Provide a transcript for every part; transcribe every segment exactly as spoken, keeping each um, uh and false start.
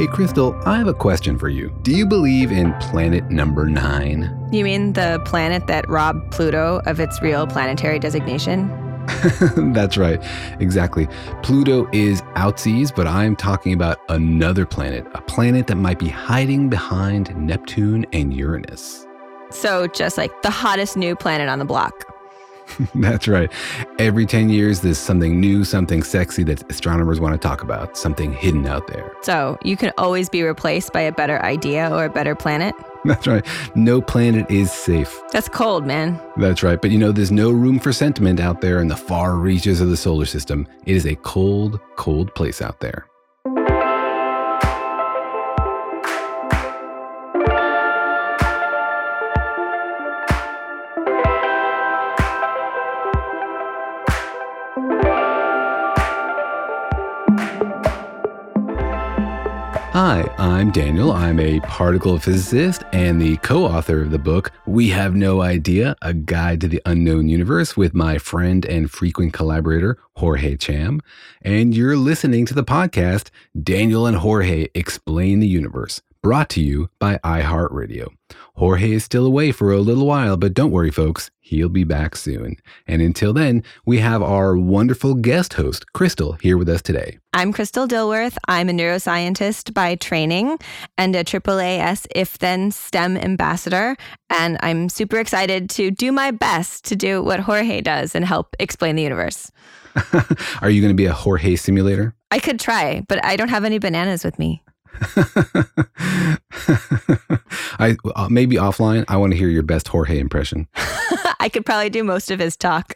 Hey, Crystal, I have a question for you. Do you believe in planet number nine? You mean the planet that robbed Pluto of its real planetary designation? That's right. Exactly. Pluto is outsies, but I'm talking about another planet, a planet that might be hiding behind Neptune and Uranus. So just like the hottest new planet on the block. That's right. Every ten years, there's something new, something sexy that astronomers want to talk about, something hidden out there. So you can always be replaced by a better idea or a better planet? That's right. No planet is safe. That's cold, man. That's right. But you know, there's no room for sentiment out there in the far reaches of the solar system. It is a cold, cold place out there. Hi, I'm Daniel. I'm a particle physicist and the co-author of the book, We Have No Idea, A Guide to the Unknown Universe, with my friend and frequent collaborator, Jorge Cham. And you're listening to the podcast, Daniel and Jorge Explain the Universe, brought to you by iHeartRadio. Jorge is still away for a little while, but don't worry, folks. He'll be back soon. And until then, we have our wonderful guest host, Crystal, here with us today. I'm Crystal Dilworth. I'm a neuroscientist by training and a triple A S If-Then STEM ambassador. And I'm super excited to do my best to do what Jorge does and help explain the universe. Are you going to be a Jorge simulator? I could try, but I don't have any bananas with me. I uh, maybe offline. I want to hear your best Jorge impression. I could probably do most of his talk.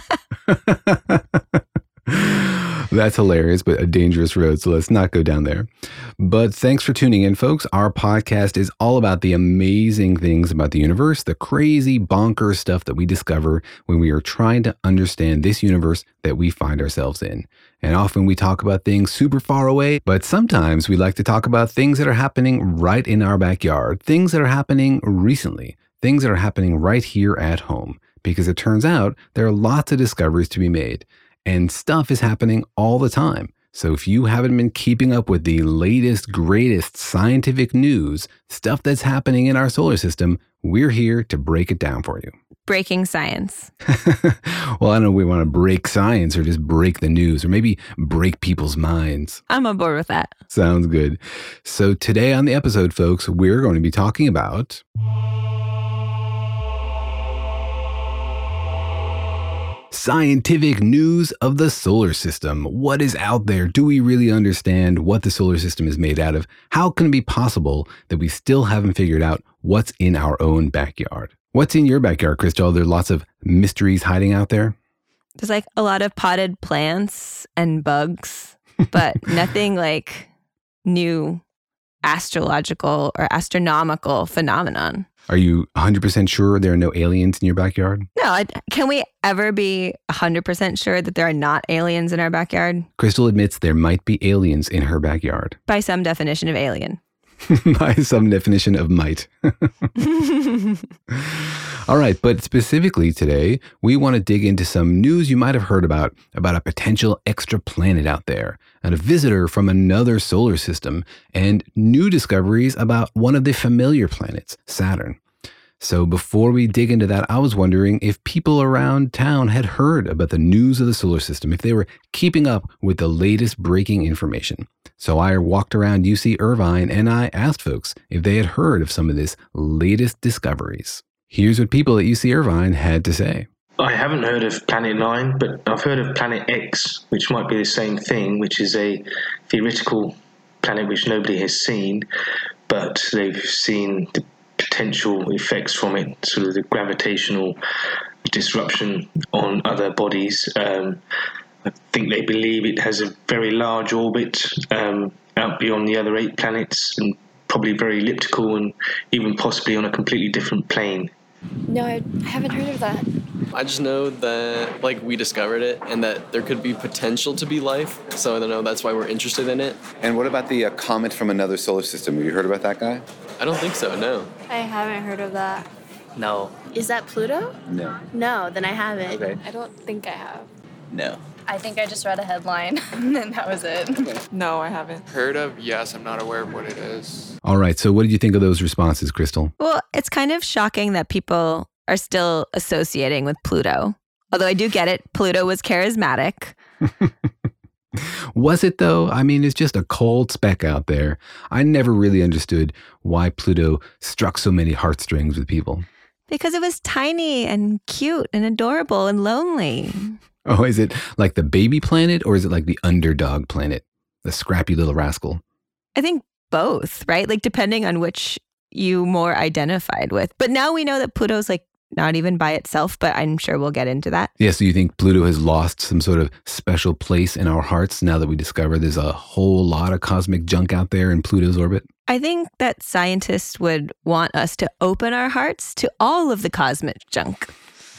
That's hilarious, but a dangerous road, so let's not go down there. But thanks for tuning in, folks. Our podcast is all about the amazing things about the universe, the crazy, bonkers stuff that we discover when we are trying to understand this universe that we find ourselves in. And often we talk about things super far away, but sometimes we like to talk about things that are happening right in our backyard, things that are happening recently, things that are happening right here at home. Because it turns out there are lots of discoveries to be made. And stuff is happening all the time. So if you haven't been keeping up with the latest, greatest scientific news, stuff that's happening in our solar system, we're here to break it down for you. Breaking science. Well, I don't know if we want to break science or just break the news or maybe break people's minds. I'm on board with that. Sounds good. So today on the episode, folks, we're going to be talking about... scientific news of the solar system. What is out there? Do we really understand what the solar system is made out of? How can it be possible that we still haven't figured out what's in our own backyard? What's in your backyard, Crystal? Are there lots of mysteries hiding out there? There's like a lot of potted plants and bugs, but nothing like new astrological or astronomical phenomenon. Are you one hundred percent sure there are no aliens in your backyard? No, I, can we ever be one hundred percent sure that there are not aliens in our backyard? Crystal admits there might be aliens in her backyard. By some definition of alien. By some definition of might. All right, but specifically today, we want to dig into some news you might have heard about, about a potential extra planet out there, and a visitor from another solar system, and new discoveries about one of the familiar planets, Saturn. So before we dig into that, I was wondering if people around town had heard about the news of the solar system, if they were keeping up with the latest breaking information. So I walked around U C Irvine and I asked folks if they had heard of some of this latest discoveries. Here's what people at U C Irvine had to say. I haven't heard of Planet Nine, but I've heard of Planet X, which might be the same thing, which is a theoretical planet which nobody has seen, but they've seen the potential effects from it, sort of the gravitational disruption on other bodies. Um, I think they believe it has a very large orbit um, out beyond the other eight planets, and probably very elliptical and even possibly on a completely different plane. No, I haven't heard of that. I just know that, like, we discovered it and that there could be potential to be life. So I don't know, that's why we're interested in it. And what about the uh, comet from another solar system? Have you heard about that guy? I don't think so, no. I haven't heard of that. No. Is that Pluto? No. No, then I haven't. Okay. I don't think I have. No. I think I just read a headline and that was it. No, I haven't. Heard of? Yes, I'm not aware of what it is. All right. So what did you think of those responses, Crystal? Well, it's kind of shocking that people are still associating with Pluto. Although I do get it. Pluto was charismatic. Was it though? I mean, it's just a cold speck out there. I never really understood why Pluto struck so many heartstrings with people. Because it was tiny and cute and adorable and lonely. Oh, is it like the baby planet or is it like the underdog planet? The scrappy little rascal? I think both, right? Like depending on which you more identified with. But now we know that Pluto's like not even by itself, but I'm sure we'll get into that. Yeah, so you think Pluto has lost some sort of special place in our hearts now that we discover there's a whole lot of cosmic junk out there in Pluto's orbit? I think that scientists would want us to open our hearts to all of the cosmic junk.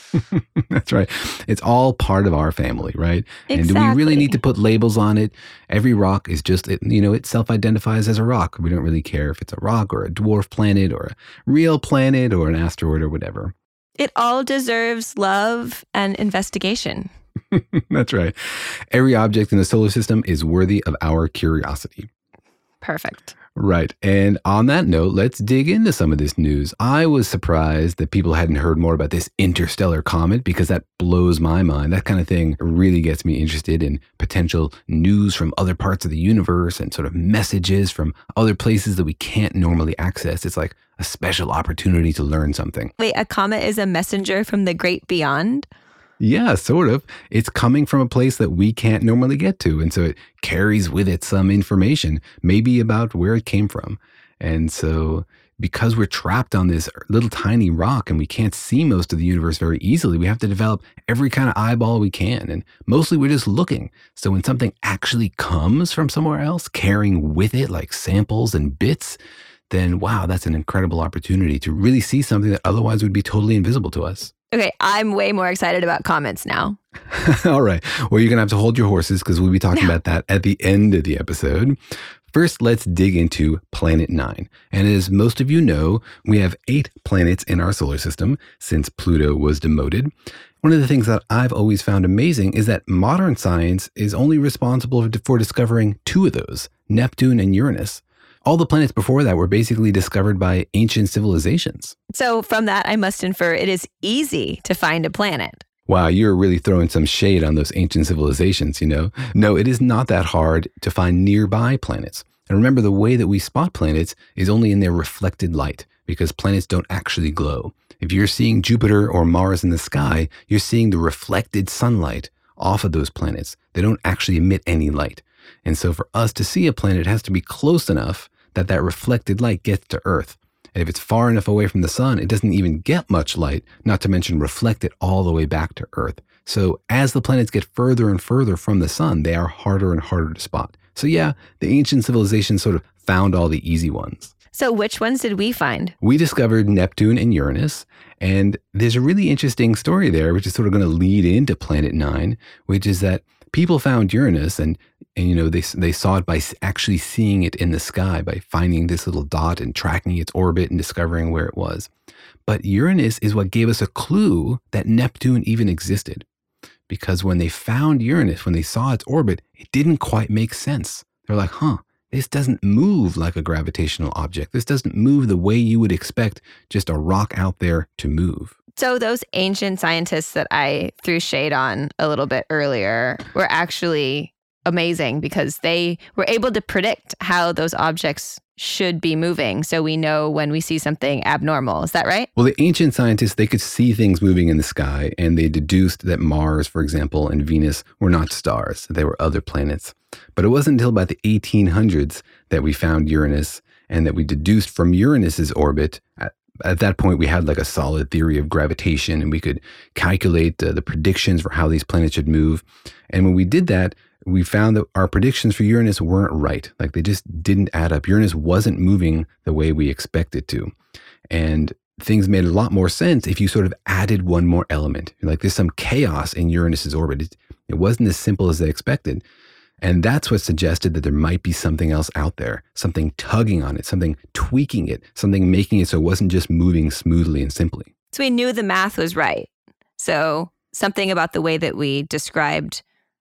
That's right. It's all part of our family, right? Exactly. And do we really need to put labels on it? Every rock is just, it, you know, it self-identifies as a rock. We don't really care if it's a rock or a dwarf planet or a real planet or an asteroid or whatever. It all deserves love and investigation. That's right. Every object in the solar system is worthy of our curiosity. Perfect. Right. And on that note, let's dig into some of this news. I was surprised that people hadn't heard more about this interstellar comet because that blows my mind. That kind of thing really gets me interested in potential news from other parts of the universe and sort of messages from other places that we can't normally access. It's like a special opportunity to learn something. Wait, a comet is a messenger from the great beyond? Yeah, sort of. It's coming from a place that we can't normally get to. And so it carries with it some information, maybe about where it came from. And so because we're trapped on this little tiny rock and we can't see most of the universe very easily, we have to develop every kind of eyeball we can. And mostly we're just looking. So when something actually comes from somewhere else, carrying with it like samples and bits, then wow, that's an incredible opportunity to really see something that otherwise would be totally invisible to us. Okay, I'm way more excited about comets now. All right. Well, you're going to have to hold your horses because we'll be talking No. about that at the end of the episode. First, let's dig into Planet Nine. And as most of you know, we have eight planets in our solar system since Pluto was demoted. One of the things that I've always found amazing is that modern science is only responsible for discovering two of those, Neptune and Uranus. All the planets before that were basically discovered by ancient civilizations. So from that, I must infer it is easy to find a planet. Wow, you're really throwing some shade on those ancient civilizations, you know? No, it is not that hard to find nearby planets. And remember, the way that we spot planets is only in their reflected light, because planets don't actually glow. If you're seeing Jupiter or Mars in the sky, you're seeing the reflected sunlight off of those planets. They don't actually emit any light. And so for us to see a planet, it has to be close enough that that reflected light gets to Earth. And if it's far enough away from the sun, it doesn't even get much light, not to mention reflect it all the way back to Earth. So as the planets get further and further from the sun, they are harder and harder to spot. So yeah, the ancient civilizations sort of found all the easy ones. So which ones did we find? We discovered Neptune and Uranus, and there's a really interesting story there, which is sort of going to lead into Planet Nine, which is that people found Uranus and, and you know, they, they saw it by actually seeing it in the sky, by finding this little dot and tracking its orbit and discovering where it was. But Uranus is what gave us a clue that Neptune even existed. Because when they found Uranus, when they saw its orbit, it didn't quite make sense. They're like, huh, this doesn't move like a gravitational object. This doesn't move the way you would expect just a rock out there to move. So those ancient scientists that I threw shade on a little bit earlier were actually amazing because they were able to predict how those objects should be moving. So we know when we see something abnormal. Is that right? Well, the ancient scientists, they could see things moving in the sky, and they deduced that Mars, for example, and Venus were not stars. They were other planets. But it wasn't until about the eighteen hundreds that we found Uranus and that we deduced from Uranus's orbit. At, at that point, we had like a solid theory of gravitation, and we could calculate uh, the predictions for how these planets should move. And when we did that, we found that our predictions for Uranus weren't right. Like they just didn't add up. Uranus wasn't moving the way we expected to. And things made a lot more sense if you sort of added one more element. Like there's some chaos in Uranus's orbit. It, it wasn't as simple as they expected. And that's what suggested that there might be something else out there, something tugging on it, something tweaking it, something making it so it wasn't just moving smoothly and simply. So we knew the math was right. So something about the way that we described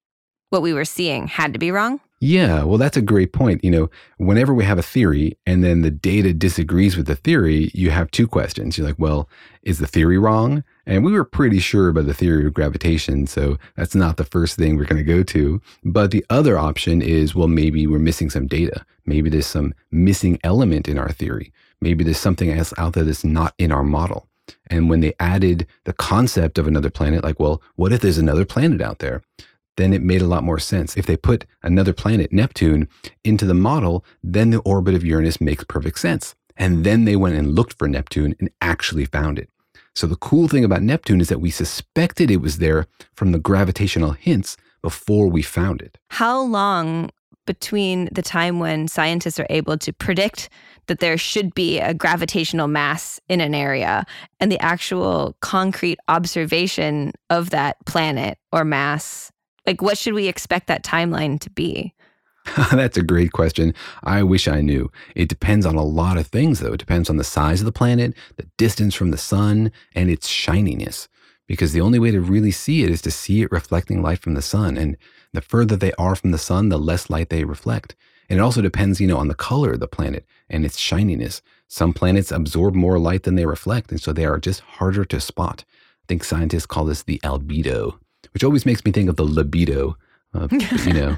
what we were seeing had to be wrong? Yeah, well, that's a great point. You know, whenever we have a theory and then the data disagrees with the theory, you have two questions. You're like, well, is the theory wrong? And we were pretty sure about the theory of gravitation, so that's not the first thing we're going to go to. But the other option is, well, maybe we're missing some data. Maybe there's some missing element in our theory. Maybe there's something else out there that's not in our model. And when they added the concept of another planet, like, well, what if there's another planet out there? Then it made a lot more sense. If they put another planet, Neptune, into the model, then the orbit of Uranus makes perfect sense. And then they went and looked for Neptune and actually found it. So the cool thing about Neptune is that we suspected it was there from the gravitational hints before we found it. How long between the time when scientists are able to predict that there should be a gravitational mass in an area and the actual concrete observation of that planet or mass? Like, what should we expect that timeline to be? That's a great question. I wish I knew. It depends on a lot of things, though. It depends on the size of the planet, the distance from the sun, and its shininess. Because the only way to really see it is to see it reflecting light from the sun. And the further they are from the sun, the less light they reflect. And it also depends, you know, on the color of the planet and its shininess. Some planets absorb more light than they reflect, and so they are just harder to spot. I think scientists call this the albedo, which always makes me think of the libido. Uh, you know,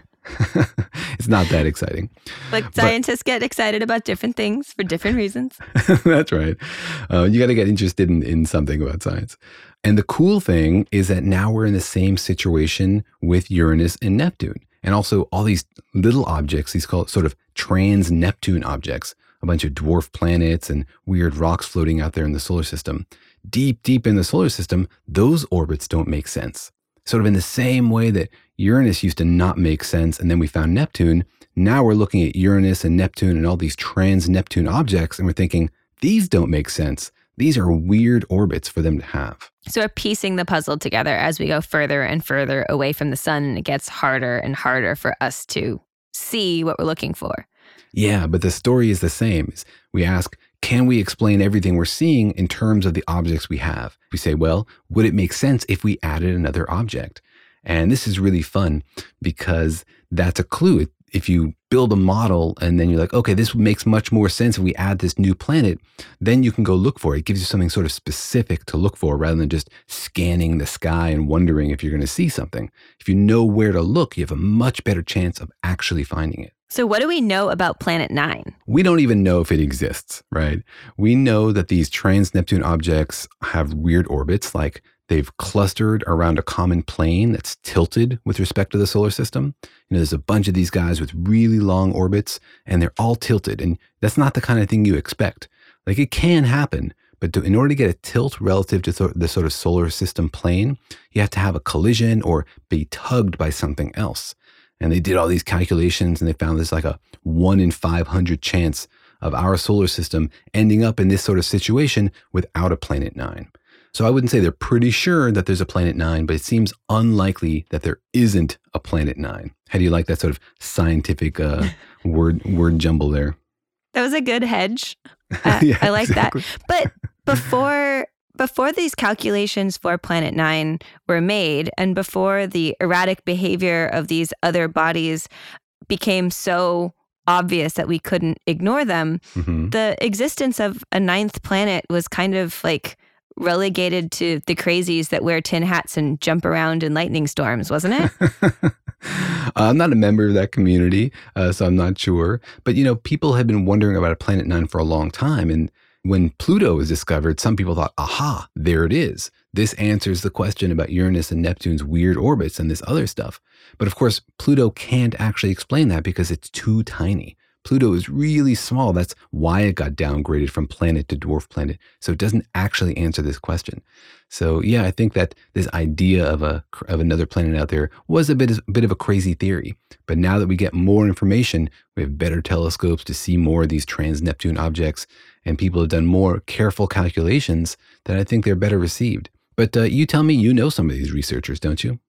it's not that exciting. Like scientists but, get excited about different things for different reasons. That's right. Uh, you got to get interested in, in something about science. And the cool thing is that now we're in the same situation with Uranus and Neptune. And also all these little objects, these called sort of trans-Neptune objects, a bunch of dwarf planets and weird rocks floating out there in the solar system. Deep, deep in the solar system, those orbits don't make sense. Sort of in the same way that Uranus used to not make sense, and then we found Neptune, now we're looking at Uranus and Neptune and all these trans-Neptune objects, and we're thinking, these don't make sense. These are weird orbits for them to have. So we're piecing the puzzle together as we go further and further away from the sun, and it gets harder and harder for us to see what we're looking for. Yeah, but the story is the same. We ask, can we explain everything we're seeing in terms of the objects we have? We say, well, would it make sense if we added another object? And this is really fun because that's a clue. If you build a model and then you're like, okay, this makes much more sense if we add this new planet, then you can go look for it. It gives you something sort of specific to look for rather than just scanning the sky and wondering if you're going to see something. If you know where to look, you have a much better chance of actually finding it. So what do we know about Planet Nine? We don't even know if it exists, right? We know that these trans-Neptune objects have weird orbits, like they've clustered around a common plane that's tilted with respect to the solar system. You know, there's a bunch of these guys with really long orbits, and they're all tilted. And that's not the kind of thing you expect. Like, it can happen, but to, in order to get a tilt relative to th- the sort of solar system plane, you have to have a collision or be tugged by something else. And they did all these calculations, and they found there's like a one in five hundred chance of our solar system ending up in this sort of situation without a Planet Nine. So I wouldn't say they're pretty sure that there's a Planet Nine, but it seems unlikely that there isn't a Planet Nine. How do you like that sort of scientific uh, word word jumble there? That was a good hedge. Uh, yeah, I like exactly. that. But before before these calculations for Planet Nine were made, and before the erratic behavior of these other bodies became so obvious that we couldn't ignore them, Mm-hmm. the existence of a ninth planet was kind of like relegated to the crazies that wear tin hats and jump around in lightning storms, wasn't it? I'm not a member of that community, uh, so I'm not sure. But, you know, people have been wondering about a Planet Nine for a long time. And when Pluto was discovered, some people thought, aha, there it is. This answers the question about Uranus and Neptune's weird orbits and this other stuff. But of course, Pluto can't actually explain that because it's too tiny. Pluto is really small. That's why it got downgraded from planet to dwarf planet. So it doesn't actually answer this question. So yeah, I think that this idea of a of another planet out there was a bit, a bit of a crazy theory. But now that we get more information, we have better telescopes to see more of these trans-Neptune objects, and people have done more careful calculations, that I think they're better received. But uh, you tell me you know some of these researchers, don't you?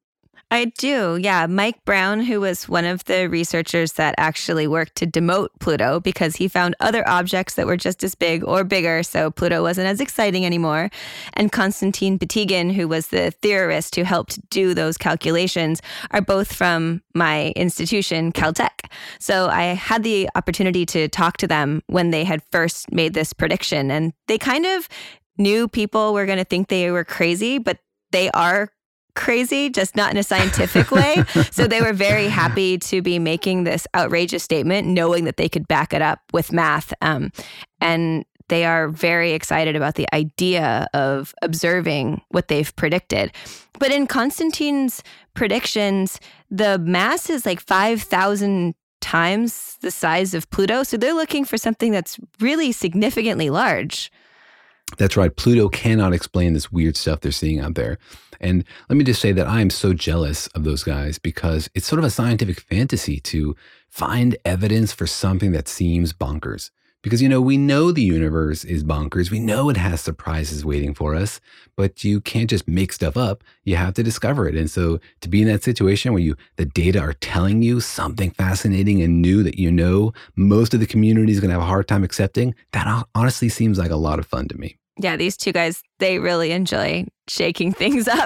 I do, yeah. Mike Brown, who was one of the researchers that actually worked to demote Pluto because he found other objects that were just as big or bigger, so Pluto wasn't as exciting anymore. And Konstantin Batygin, who was the theorist who helped do those calculations, are both from my institution, Caltech. So I had the opportunity to talk to them when they had first made this prediction. And they kind of knew people were going to think they were crazy, but they are crazy, just not in a scientific way. So they were very happy to be making this outrageous statement, knowing that they could back it up with math. Um, and they are very excited about the idea of observing what they've predicted. But in Konstantin's predictions, the mass is like five thousand times the size of Pluto. So they're looking for something that's really significantly large. That's right. Pluto cannot explain this weird stuff they're seeing out there. And let me just say that I am so jealous of those guys because it's sort of a scientific fantasy to find evidence for something that seems bonkers. Because, you know, we know the universe is bonkers. We know it has surprises waiting for us, but you can't just make stuff up. You have to discover it. And so to be in that situation where you the data are telling you something fascinating and new that you know most of the community is going to have a hard time accepting, that honestly seems like a lot of fun to me. Yeah, these two guys, they really enjoy shaking things up.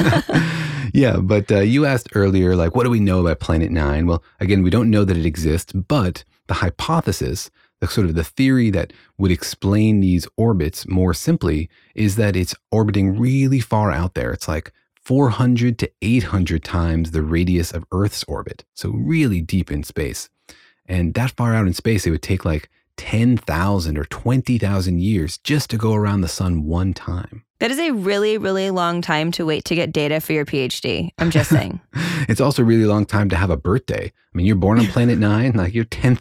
Yeah, but uh, you asked earlier, like, what do we know about Planet Nine? Well, again, we don't know that it exists, but the hypothesis, the sort of the theory that would explain these orbits more simply is that it's orbiting really far out there. It's like four hundred to eight hundred times the radius of Earth's orbit. So really deep in space. And that far out in space, it would take like ten thousand or twenty thousand years just to go around the sun one time. That is a really, really long time to wait to get data for your PhD. I'm just saying. It's also a really long time to have a birthday. I mean, you're born on Planet Nine, like you're ten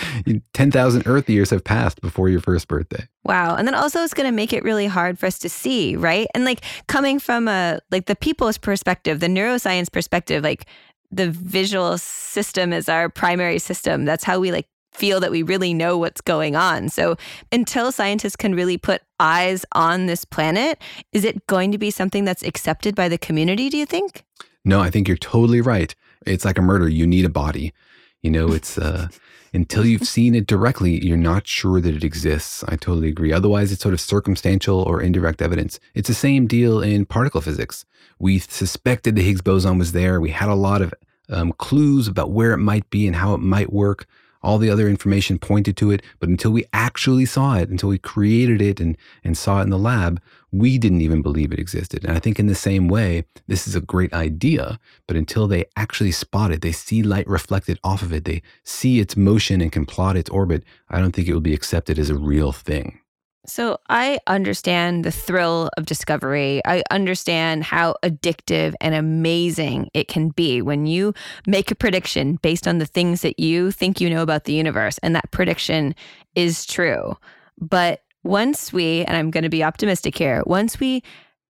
thousand Earth years have passed before your first birthday. Wow. And then also it's going to make it really hard for us to see, right? And like coming from a, like the people's perspective, the neuroscience perspective, like the visual system is our primary system. That's how we like feel that we really know what's going on. So until scientists can really put eyes on this planet, is it going to be something that's accepted by the community, do you think? No, I think you're totally right. It's like a murder. You need a body. You know, it's uh, until you've seen it directly, you're not sure that it exists. I totally agree. Otherwise, it's sort of circumstantial or indirect evidence. It's the same deal in particle physics. We suspected the Higgs boson was there. We had a lot of um, clues about where it might be and how it might work. All the other information pointed to it, but until we actually saw it, until we created it and, and saw it in the lab, we didn't even believe it existed. And I think in the same way, this is a great idea, but until they actually spot it, they see light reflected off of it, they see its motion and can plot its orbit, I don't think it will be accepted as a real thing. So I understand the thrill of discovery. I understand how addictive and amazing it can be when you make a prediction based on the things that you think you know about the universe, and that prediction is true. But once we, and I'm going to be optimistic here, once we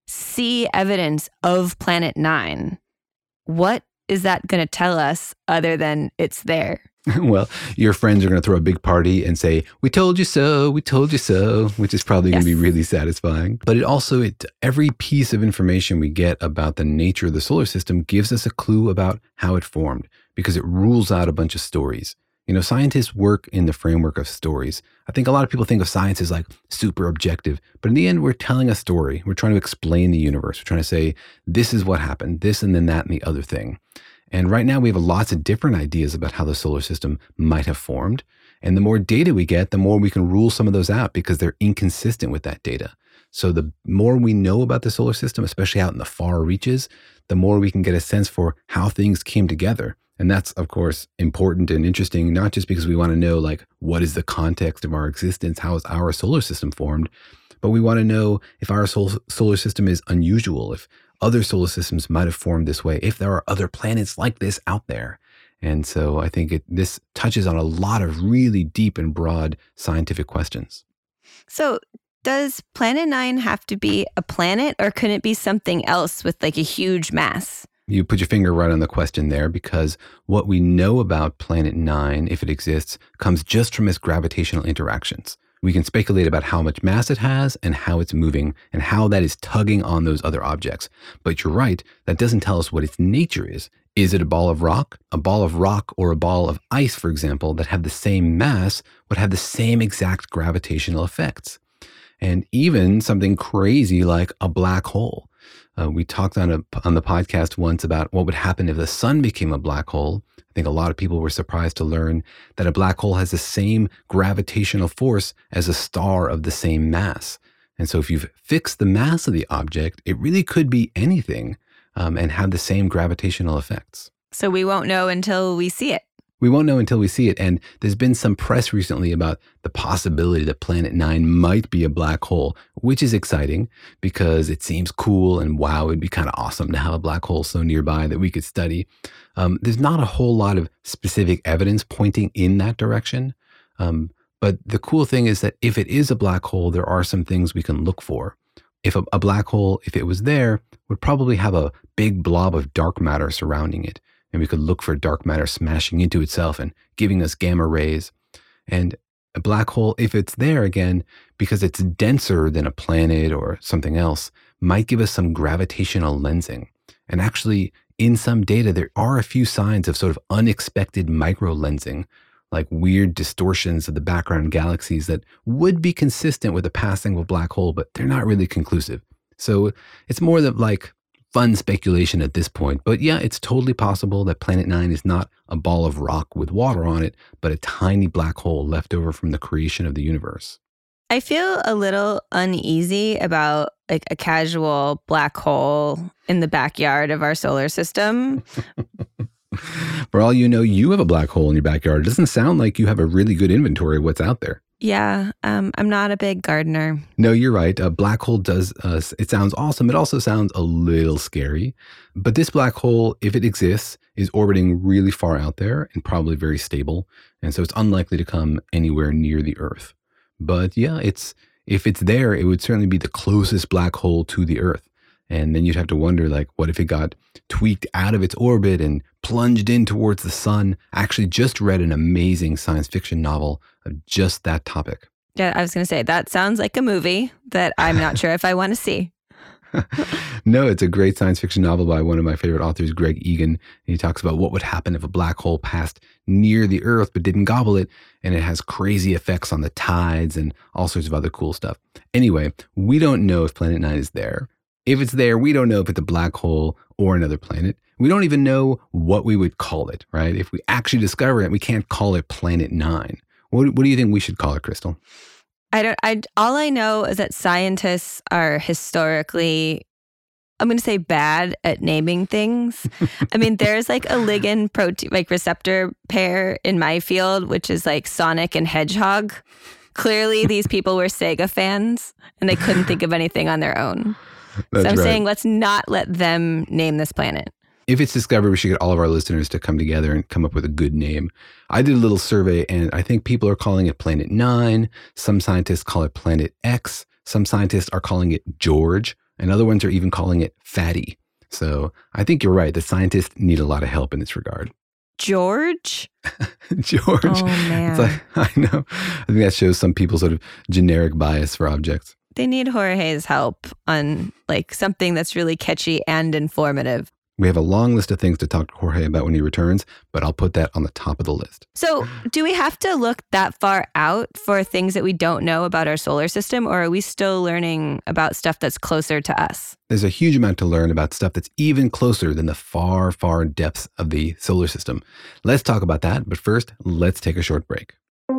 see evidence of Planet Nine, what is that going to tell us other than it's there? Well, your friends are going to throw a big party and say, we told you so, we told you so, which is probably yes. going to be really satisfying. But it also, it every piece of information we get about the nature of the solar system gives us a clue about how it formed, because it rules out a bunch of stories. You know, scientists work in the framework of stories. I think a lot of people think of science as like super objective, but in the end, we're telling a story. We're trying to explain the universe. We're trying to say, this is what happened, this and then that and the other thing. And right now we have lots of different ideas about how the solar system might have formed. And the more data we get, the more we can rule some of those out because they're inconsistent with that data. So the more we know about the solar system, especially out in the far reaches, the more we can get a sense for how things came together. And that's, of course, important and interesting, not just because we want to know, like, what is the context of our existence? How is our solar system formed? But we want to know if our sol- solar system is unusual, if other solar systems might have formed this way, if there are other planets like this out there. And so I think it, this touches on a lot of really deep and broad scientific questions. So does Planet Nine have to be a planet, or could it be something else with like a huge mass? You put your finger right on the question there, because what we know about Planet Nine, if it exists, comes just from its gravitational interactions. We can speculate about how much mass it has and how it's moving and how that is tugging on those other objects. But you're right, that doesn't tell us what its nature is. Is it a ball of rock? A ball of rock or a ball of ice, for example, that have the same mass would have the same exact gravitational effects. And even something crazy like a black hole. Uh, we talked on a, on the podcast once about what would happen if the sun became a black hole. I think a lot of people were surprised to learn that a black hole has the same gravitational force as a star of the same mass. And so if you've fixed the mass of the object, it really could be anything um, and have the same gravitational effects. So we won't know until we see it. We won't know until we see it. And there's been some press recently about the possibility that Planet Nine might be a black hole, which is exciting because it seems cool and wow, it'd be kind of awesome to have a black hole so nearby that we could study. Um, there's not a whole lot of specific evidence pointing in that direction. Um, but the cool thing is that if it is a black hole, there are some things we can look for. If a, a black hole, if it was there, would probably have a big blob of dark matter surrounding it. And we could look for dark matter smashing into itself and giving us gamma rays. And a black hole, if it's there again, because it's denser than a planet or something else, might give us some gravitational lensing. And actually, in some data, there are a few signs of sort of unexpected microlensing, like weird distortions of the background galaxies that would be consistent with the passing of a black hole, but they're not really conclusive. So it's more than like fun speculation at this point. But yeah, it's totally possible that Planet Nine is not a ball of rock with water on it, but a tiny black hole left over from the creation of the universe. I feel a little uneasy about like a casual black hole in the backyard of our solar system. For all you know, you have a black hole in your backyard. It doesn't sound like you have a really good inventory of what's out there. Yeah, um, I'm not a big gardener. No, you're right. A black hole does, uh, it sounds awesome. It also sounds a little scary. But this black hole, if it exists, is orbiting really far out there and probably very stable. And so it's unlikely to come anywhere near the Earth. But yeah, it's if it's there, it would certainly be the closest black hole to the Earth. And then you'd have to wonder, like, what if it got tweaked out of its orbit and plunged in towards the sun? I actually just read an amazing science fiction novel of just that topic. Yeah, I was going to say, that sounds like a movie that I'm not sure if I want to see. No, it's a great science fiction novel by one of my favorite authors, Greg Egan. And he talks about what would happen if a black hole passed near the Earth but didn't gobble it. And it has crazy effects on the tides and all sorts of other cool stuff. Anyway, we don't know if Planet Nine is there. If it's there, we don't know if it's a black hole or another planet. We don't even know what we would call it, right? If we actually discover it, we can't call it Planet Nine. What, what do you think we should call it, Crystal? I don't, I, all I know is that scientists are historically, I'm going to say bad at naming things. I mean, there's like a ligand protein, like receptor pair in my field, which is like Sonic and Hedgehog. Clearly, these people were Sega fans and they couldn't think of anything on their own. That's so I'm right. saying let's not let them name this planet. If it's discovered, we should get all of our listeners to come together and come up with a good name. I did a little survey, and I think people are calling it Planet Nine. Some scientists call it Planet X. Some scientists are calling it George, and other ones are even calling it Fatty. So I think you're right. The scientists need a lot of help in this regard. George? George. Oh, man. It's like, I know. I think that shows some people's sort of generic bias for objects. They need Jorge's help on like something that's really catchy and informative. We have a long list of things to talk to Jorge about when he returns, but I'll put that on the top of the list. So do we have to look that far out for things that we don't know about our solar system, or are we still learning about stuff that's closer to us? There's a huge amount to learn about stuff that's even closer than the far, far depths of the solar system. Let's talk about that, but first, let's take a short break.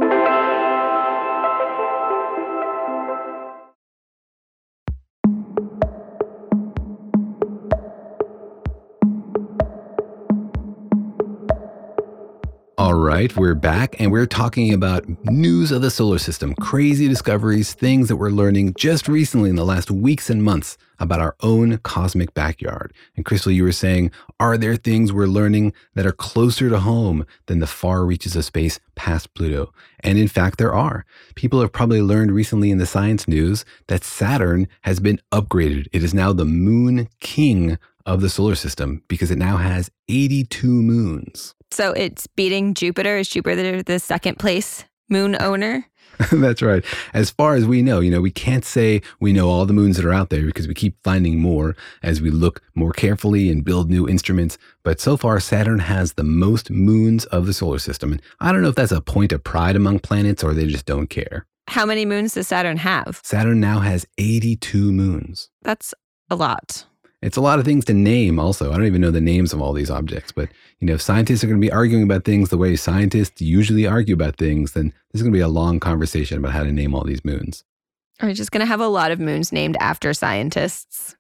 All right, we're back and we're talking about news of the solar system, crazy discoveries, things that we're learning just recently in the last weeks and months about our own cosmic backyard. And Crystal, you were saying, are there things we're learning that are closer to home than the far reaches of space past Pluto? And in fact, there are. People have probably learned recently in the science news that Saturn has been upgraded. It is now the moon king of the solar system because it now has eighty-two moons. So it's beating Jupiter. Is Jupiter the second place moon owner. That's right. As far as we know, you know, we can't say we know all the moons that are out there because we keep finding more as we look more carefully and build new instruments. But so far, Saturn has the most moons of the solar system. And I don't know if that's a point of pride among planets or they just don't care. How many moons does Saturn have? Saturn now has eighty-two moons. That's a lot. It's a lot of things to name also. I don't even know the names of all these objects, but you know, if scientists are going to be arguing about things the way scientists usually argue about things, then this is going to be a long conversation about how to name all these moons. Are we just going to have a lot of moons named after scientists?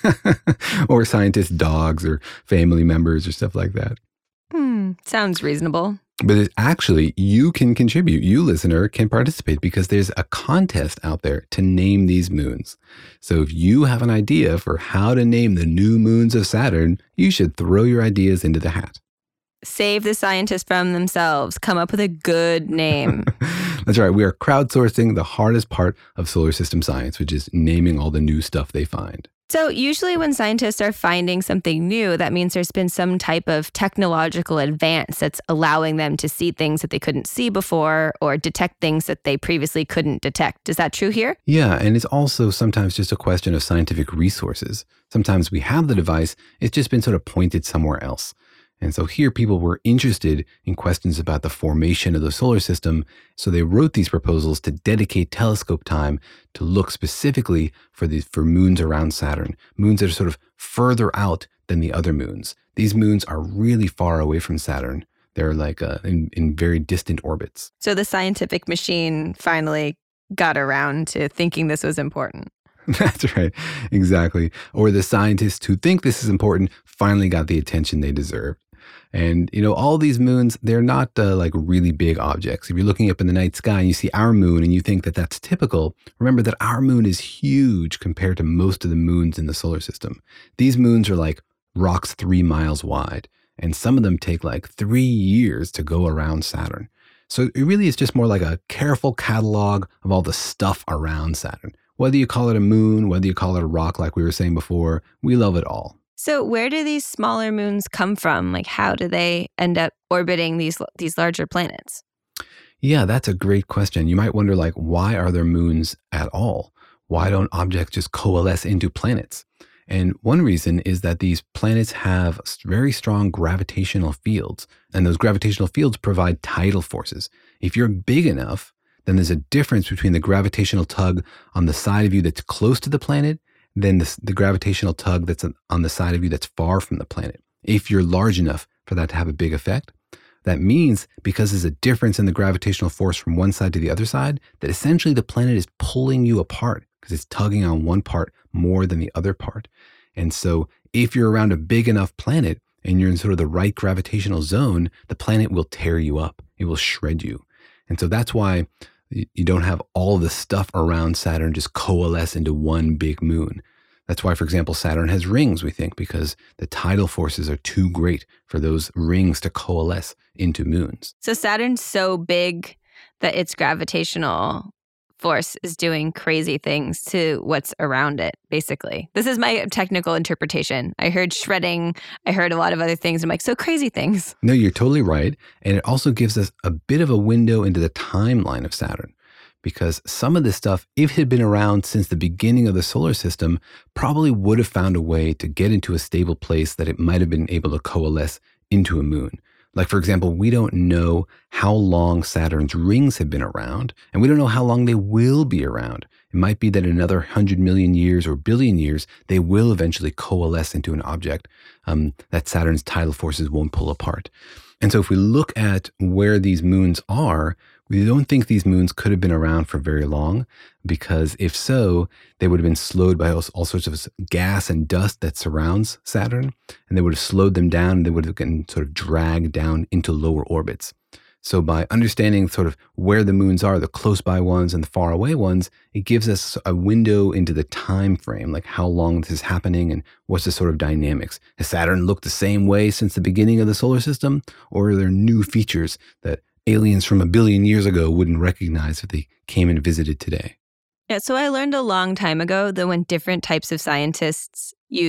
Or scientists' dogs or family members or stuff like that. Hmm, sounds reasonable. But it, actually, you can contribute. You, listener, can participate because there's a contest out there to name these moons. So if you have an idea for how to name the new moons of Saturn, you should throw your ideas into the hat. Save the scientists from themselves. Come up with a good name. That's right. We are crowdsourcing the hardest part of solar system science, which is naming all the new stuff they find. So usually when scientists are finding something new, that means there's been some type of technological advance that's allowing them to see things that they couldn't see before or detect things that they previously couldn't detect. Is that true here? Yeah, and it's also sometimes just a question of scientific resources. Sometimes we have the device, it's just been sort of pointed somewhere else. And so here people were interested in questions about the formation of the solar system, so they wrote these proposals to dedicate telescope time to look specifically for these for moons around Saturn, moons that are sort of further out than the other moons. These moons are really far away from Saturn. They're like uh, in, in very distant orbits. So the scientific machine finally got around to thinking this was important. That's right. Exactly. Or the scientists who think this is important finally got the attention they deserve. And, you know, all these moons, they're not uh, like really big objects. If you're looking up in the night sky and you see our moon and you think that that's typical, remember that our moon is huge compared to most of the moons in the solar system. These moons are like rocks three miles wide, and some of them take like three years to go around Saturn. So it really is just more like a careful catalog of all the stuff around Saturn. Whether you call it a moon, whether you call it a rock, like we were saying before, we love it all. So where do these smaller moons come from? Like, how do they end up orbiting these these larger planets? Yeah, that's a great question. You might wonder, like, why are there moons at all? Why don't objects just coalesce into planets? And one reason is that these planets have very strong gravitational fields, and those gravitational fields provide tidal forces. If you're big enough, then there's a difference between the gravitational tug on the side of you that's close to the planet than the, the gravitational tug that's on the side of you that's far from the planet. If you're large enough for that to have a big effect, that means because there's a difference in the gravitational force from one side to the other side, that essentially the planet is pulling you apart because it's tugging on one part more than the other part. And so if you're around a big enough planet and you're in sort of the right gravitational zone, the planet will tear you up. It will shred you. And so that's why you don't have all the stuff around Saturn just coalesce into one big moon. That's why, for example, Saturn has rings, we think, because the tidal forces are too great for those rings to coalesce into moons. So Saturn's so big that its gravitational force is doing crazy things to what's around it, basically. This is my technical interpretation. I heard shredding. I heard a lot of other things. I'm like, so crazy things. No, you're totally right. And it also gives us a bit of a window into the timeline of Saturn, because some of this stuff, if it had been around since the beginning of the solar system, probably would have found a way to get into a stable place that it might have been able to coalesce into a moon. Like, for example, we don't know how long Saturn's rings have been around, and we don't know how long they will be around. It might be that in another one hundred million years or billion years, they will eventually coalesce into an object um, that Saturn's tidal forces won't pull apart. And so if we look at where these moons are, we don't think these moons could have been around for very long, because if so, they would have been slowed by all, all sorts of gas and dust that surrounds Saturn, and they would have slowed them down, and they would have gotten sort of dragged down into lower orbits. So by understanding sort of where the moons are, the close by ones and the far away ones, it gives us a window into the time frame, like how long this is happening and what's the sort of dynamics. Has Saturn looked the same way since the beginning of the solar system, or are there new features that aliens from a billion years ago wouldn't recognize if they came and visited today? Yeah, so I learned a long time ago that when different types of scientists use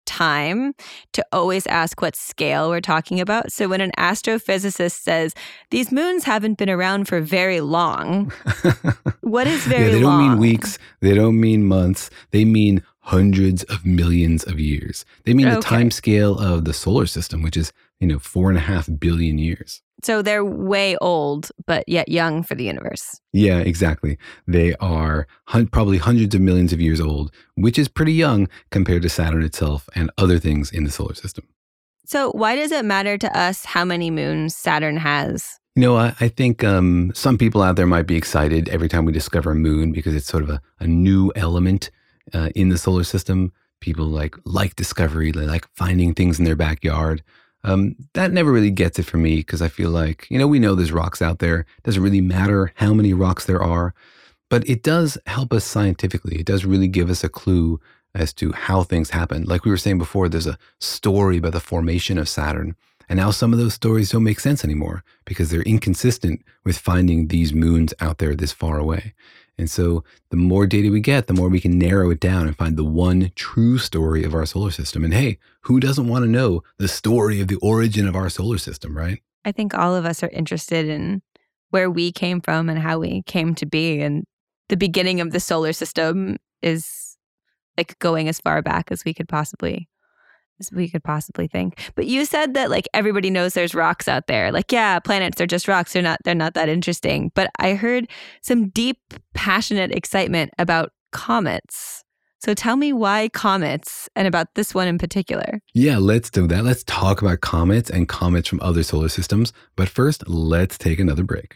time to always ask what scale we're talking about. So when an astrophysicist says, these moons haven't been around for very long, what is very long? Yeah, they don't long? mean weeks. They don't mean months. They mean hundreds of millions of years. They mean Okay. the time scale of the solar system, which is, you know, four and a half billion years. So they're way old, but yet young for the universe. Yeah, exactly. They are hun- probably hundreds of millions of years old, which is pretty young compared to Saturn itself and other things in the solar system. So why does it matter to us how many moons Saturn has? You know, I, I think um, some people out there might be excited every time we discover a moon because it's sort of a, a new element uh, in the solar system. People like like discovery, they like finding things in their backyard. Um, that never really gets it for me because I feel like, you know, we know there's rocks out there. It doesn't really matter how many rocks there are, but it does help us scientifically. It does really give us a clue as to how things happen. Like we were saying before, there's a story about the formation of Saturn. And now some of those stories don't make sense anymore because they're inconsistent with finding these moons out there this far away. And so the more data we get, the more we can narrow it down and find the one true story of our solar system. And hey, who doesn't want to know the story of the origin of our solar system, right? I think all of us are interested in where we came from and how we came to be. And the beginning of the solar system is like going as far back as we could possibly as we could possibly think. But you said that like everybody knows there's rocks out there. Like, yeah, planets, they're just rocks. They're not they're not that interesting. But I heard some deep, passionate excitement about comets. So tell me why comets and about this one in particular. Yeah, let's do that. Let's talk about comets and comets from other solar systems. But first, let's take another break.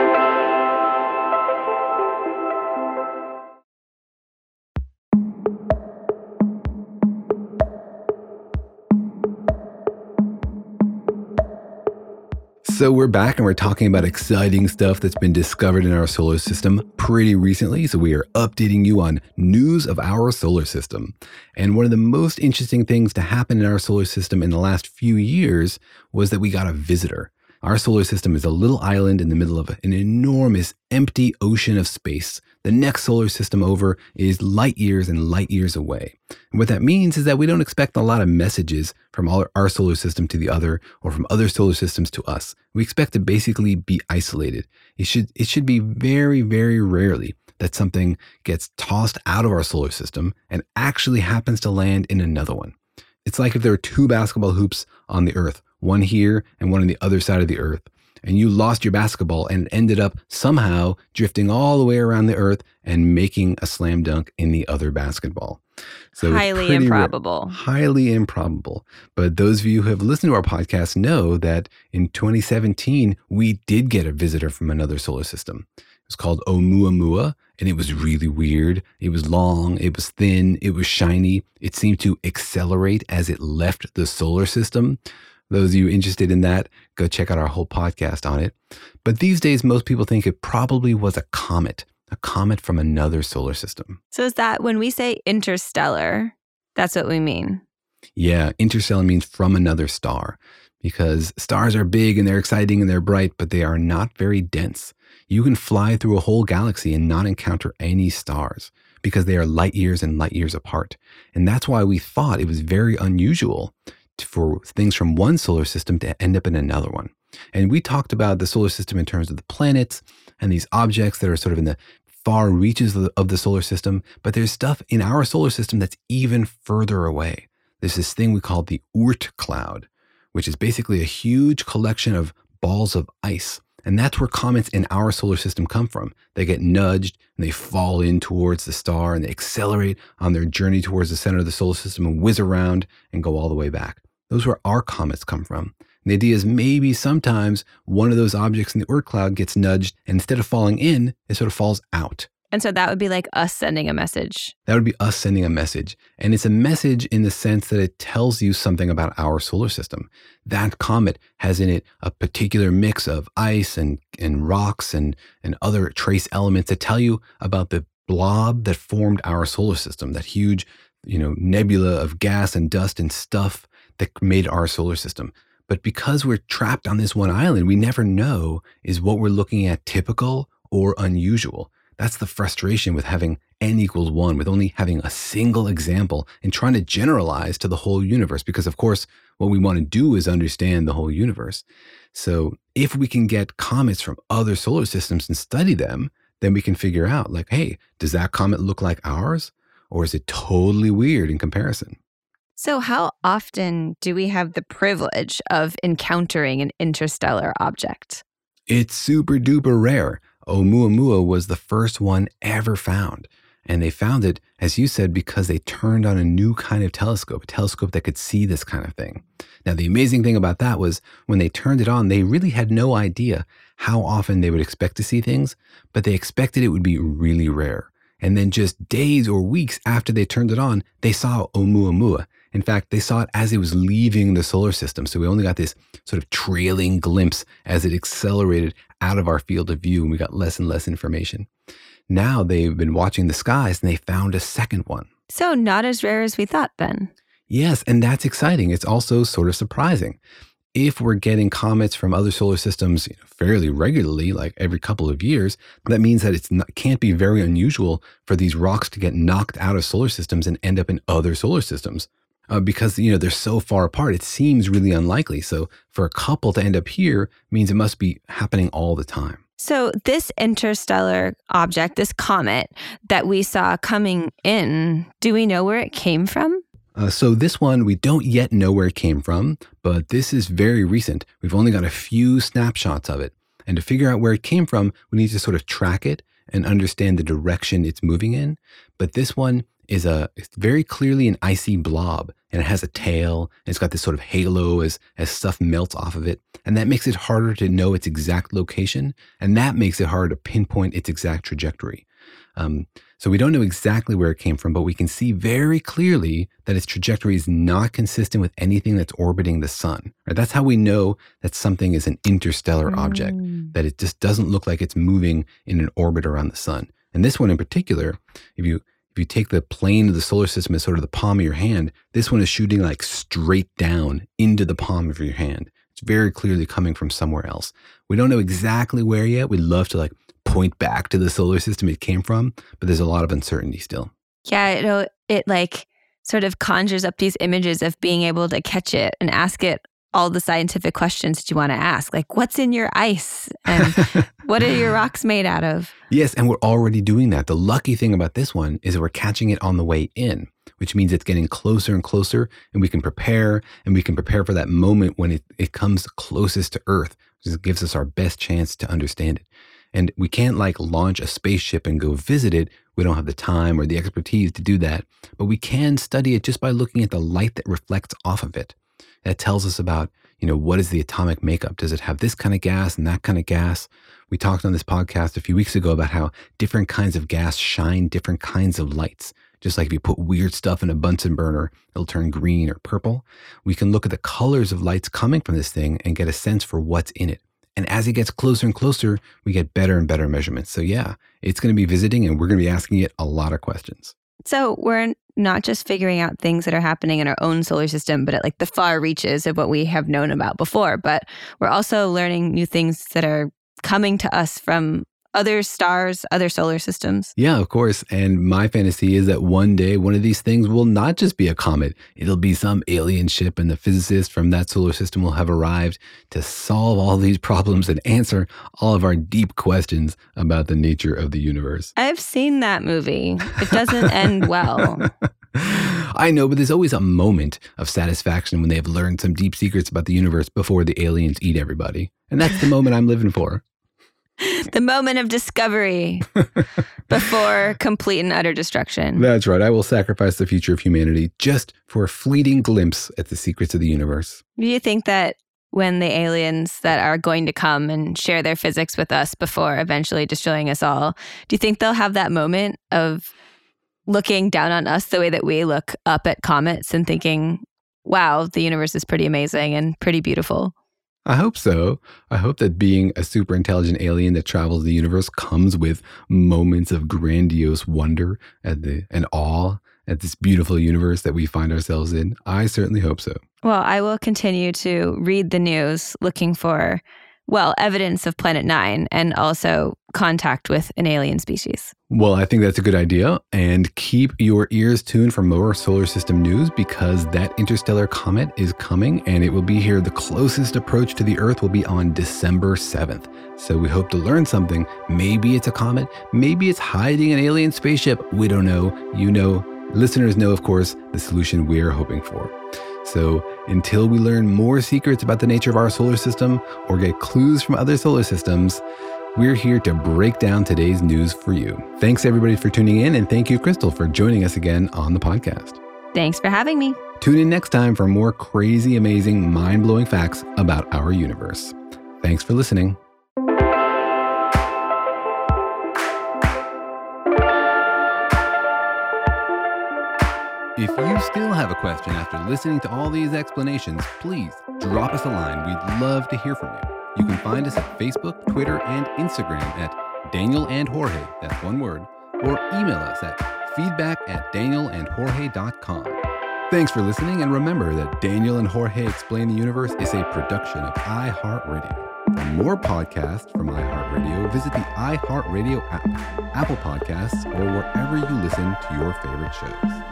So we're back and we're talking about exciting stuff that's been discovered in our solar system pretty recently. So we are updating you on news of our solar system. And one of the most interesting things to happen in our solar system in the last few years was that we got a visitor. Our solar system is a little island in the middle of an enormous empty ocean of space. The next solar system over is light years and light years away. And what that means is that we don't expect a lot of messages from our, our solar system to the other or from other solar systems to us. We expect to basically be isolated. It should, it should be very, very rarely that something gets tossed out of our solar system and actually happens to land in another one. It's like if there were two basketball hoops on the Earth, one here and one on the other side of the Earth, and you lost your basketball and ended up somehow drifting all the way around the Earth and making a slam dunk in the other basketball. So highly improbable. Rare, highly improbable. But those of you who have listened to our podcast know that in twenty seventeen, we did get a visitor from another solar system. It was called Oumuamua, and it was really weird. It was long, it was thin, it was shiny. It seemed to accelerate as it left the solar system. Those of you interested in that, go check out our whole podcast on it. But these days, most people think it probably was a comet, a comet from another solar system. So is that when we say interstellar, that's what we mean? Yeah, interstellar means from another star because stars are big and they're exciting and they're bright, but they are not very dense. You can fly through a whole galaxy and not encounter any stars because they are light years and light years apart. And that's why we thought it was very unusual for things from one solar system to end up in another one. And we talked about the solar system in terms of the planets and these objects that are sort of in the far reaches of the, of the solar system, but there's stuff in our solar system that's even further away. There's this thing we call the Oort cloud, which is basically a huge collection of balls of ice. And that's where comets in our solar system come from. They get nudged and they fall in towards the star and they accelerate on their journey towards the center of the solar system and whiz around and go all the way back. Those are where our comets come from. And the idea is maybe sometimes one of those objects in the Oort cloud gets nudged and instead of falling in, it sort of falls out. And so that would be like us sending a message. That would be us sending a message. And it's a message in the sense that it tells you something about our solar system. That comet has in it a particular mix of ice and, and rocks and, and other trace elements that tell you about the blob that formed our solar system, that huge, you know, nebula of gas and dust and stuff that made our solar system. But because we're trapped on this one island, we never know is what we're looking at typical or unusual. That's the frustration with having n equals one, with only having a single example and trying to generalize to the whole universe. Because of course, what we want to do is understand the whole universe. So if we can get comets from other solar systems and study them, then we can figure out like, hey, does that comet look like ours? Or is it totally weird in comparison? So how often do we have the privilege of encountering an interstellar object? It's super duper rare. Oumuamua was the first one ever found. And they found it, as you said, because they turned on a new kind of telescope, a telescope that could see this kind of thing. Now, the amazing thing about that was when they turned it on, they really had no idea how often they would expect to see things, but they expected it would be really rare. And then just days or weeks after they turned it on, they saw Oumuamua. In fact, they saw it as it was leaving the solar system. So we only got this sort of trailing glimpse as it accelerated out of our field of view, and we got less and less information. Now they've been watching the skies and they found a second one. So not as rare as we thought then. Yes, and that's exciting. It's also sort of surprising. If we're getting comets from other solar systems you know, fairly regularly, like every couple of years, that means that it can't be very unusual for these rocks to get knocked out of solar systems and end up in other solar systems. Uh, because, you know, they're so far apart, it seems really unlikely. So for a couple to end up here means it must be happening all the time. So this interstellar object, this comet that we saw coming in, do we know where it came from? Uh, so this one, we don't yet know where it came from, but this is very recent. We've only got a few snapshots of it. And to figure out where it came from, we need to sort of track it and understand the direction it's moving in. But this one is a it's very clearly an icy blob, and it has a tail, and it's got this sort of halo as, as stuff melts off of it. And that makes it harder to know its exact location, and that makes it harder to pinpoint its exact trajectory. Um, so we don't know exactly where it came from, but we can see very clearly that its trajectory is not consistent with anything that's orbiting the sun. Right? That's how we know that something is an interstellar mm. object, that it just doesn't look like it's moving in an orbit around the sun. And this one in particular, if you If you take the plane of the solar system as sort of the palm of your hand, this one is shooting like straight down into the palm of your hand. It's very clearly coming from somewhere else. We don't know exactly where yet. We'd love to like point back to the solar system it came from, but there's a lot of uncertainty still. Yeah, it, it like sort of conjures up these images of being able to catch it and ask it all the scientific questions that you want to ask, like what's in your ice and what are your rocks made out of? Yes, and we're already doing that. The lucky thing about this one is that we're catching it on the way in, which means it's getting closer and closer, and we can prepare, and we can prepare for that moment when it, it comes closest to Earth, which gives us our best chance to understand it. And we can't like launch a spaceship and go visit it. We don't have the time or the expertise to do that, but we can study it just by looking at the light that reflects off of it. That tells us about, you know, what is the atomic makeup? Does it have this kind of gas and that kind of gas? We talked on this podcast a few weeks ago about how different kinds of gas shine different kinds of lights. Just like if you put weird stuff in a Bunsen burner, it'll turn green or purple. We can look at the colors of lights coming from this thing and get a sense for what's in it. And as it gets closer and closer, we get better and better measurements. So yeah, it's going to be visiting and we're going to be asking it a lot of questions. So we're not just figuring out things that are happening in our own solar system, but at like the far reaches of what we have known about before. But we're also learning new things that are coming to us from other stars, other solar systems. Yeah, of course. And my fantasy is that one day one of these things will not just be a comet. It'll be some alien ship, and the physicists from that solar system will have arrived to solve all these problems and answer all of our deep questions about the nature of the universe. I've seen that movie. It doesn't end well. I know, but there's always a moment of satisfaction when they've learned some deep secrets about the universe before the aliens eat everybody. And that's the moment I'm living for. The moment of discovery before complete and utter destruction. That's right. I will sacrifice the future of humanity just for a fleeting glimpse at the secrets of the universe. Do you think that when the aliens that are going to come and share their physics with us before eventually destroying us all, do you think they'll have that moment of looking down on us the way that we look up at comets and thinking, wow, the universe is pretty amazing and pretty beautiful? I hope so. I hope that being a super intelligent alien that travels the universe comes with moments of grandiose wonder at the and awe at this beautiful universe that we find ourselves in. I certainly hope so. Well, I will continue to read the news looking for, well, evidence of Planet Nine and also contact with an alien species. Well, I think that's a good idea. And keep your ears tuned for more solar system news, because that interstellar comet is coming and it will be here. The closest approach to the Earth will be on December seventh. So we hope to learn something. Maybe it's a comet. Maybe it's hiding an alien spaceship. We don't know. You know, listeners know, of course, the solution we're hoping for. So until we learn more secrets about the nature of our solar system or get clues from other solar systems, we're here to break down today's news for you. Thanks everybody for tuning in, and thank you, Crystal, for joining us again on the podcast. Thanks for having me. Tune in next time for more crazy, amazing, mind-blowing facts about our universe. Thanks for listening. If you still have a question after listening to all these explanations, please drop us a line. We'd love to hear from you. You can find us at Facebook, Twitter, and Instagram at Daniel and Jorge, that's one word, or email us at feedback at daniel and jorge dot com. Thanks for listening, and remember that Daniel and Jorge Explain the Universe is a production of iHeartRadio. For more podcasts from iHeartRadio, visit the iHeartRadio app, Apple Podcasts, or wherever you listen to your favorite shows.